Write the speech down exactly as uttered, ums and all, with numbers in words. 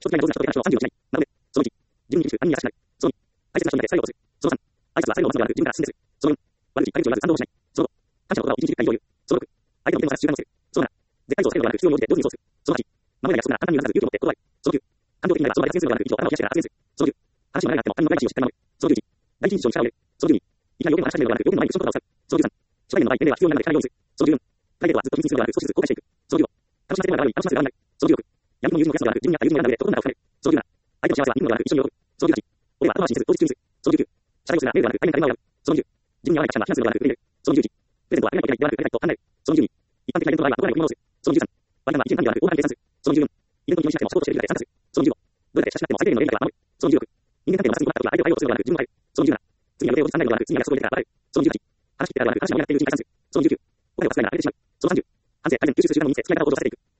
所得が上手な人といない人のさんじゅうろくいない。なので、そのいち、自分に厳しく他人に優しくなる。そのに、大切な人にだけ最後をする。そのさん、挨拶は最後のまずである自分から進んでする。そのよん、悪口、悪口を言わず賛同をしない。そのご、感謝の言葉を一日いっかい以上言う。そのろく、相手の意見を探す習慣をする。そのなな、絶対像を避けるのではなく必要に応じて上手にそうする。そのはち、守れない約束なら簡単に揺らさず勇気を持って断る。そのきゅう、感情的になればその場で発言するのではなく以上頭を冷やしてから発言する。そのじゅう、話の流れがあっても他人のプライバシーをしっかり守る。そのじゅういち、第一印象に力を入れる。そのじゅうに、いきなり要点を話し始めるのではなく要点の前にクッションとかを使う。そのじゅうさん、初対面の場合年齢は必要になるので控えるようにする。そのじゅうよん、プライベートはずっと秘密にするのではなく少しずつ公開していく。そのじゅうご、楽しませてもらうのが悪い、楽しませてもらわない。そのじゅうろく、闇の友人のやつではなく自分に合った友人を選んでとことん仲を深める。そのじゅうなな、相手の幸せは見るのではなく一緒に喜ぶ。そのじゅうはち、俺は後回しにせず当日中にする。そのじゅうきゅう、謝罪をするならメールではなく対面で会話を選ぶ。そのじゅう、自分に合わない価値観は非難するのではなく受け入れる。そのじゅういち、プレゼントはあげないといけないではなくくれないと考える。そのじゅうに、一般的なイベントの場合は国内の国物をする。そのじゅうさん、割り勘は意見管理ではなく大盤計算する。そのじゅうよん、イベントに気持ちなくてもサポートしているだけで参加する。そのじゅうご、どれだけ親しくなっても相手への礼儀だけは守る。そのじゅうろく、人間関係の摩擦に困った時は相手を愛用するのではなく自分を変える。そのじゅうなな、次に予定を後日考えるのではなく次に約束を入れてから答える。そのじゅうはち、話し切ってからではなく話を盛り上げているうちに加算する。そのじゅうきゅう、お金を稼いだら相手でしまう。そのさんじゅう、反省、改善、吸収する習慣を身につけ、付き合い方を向上させていく。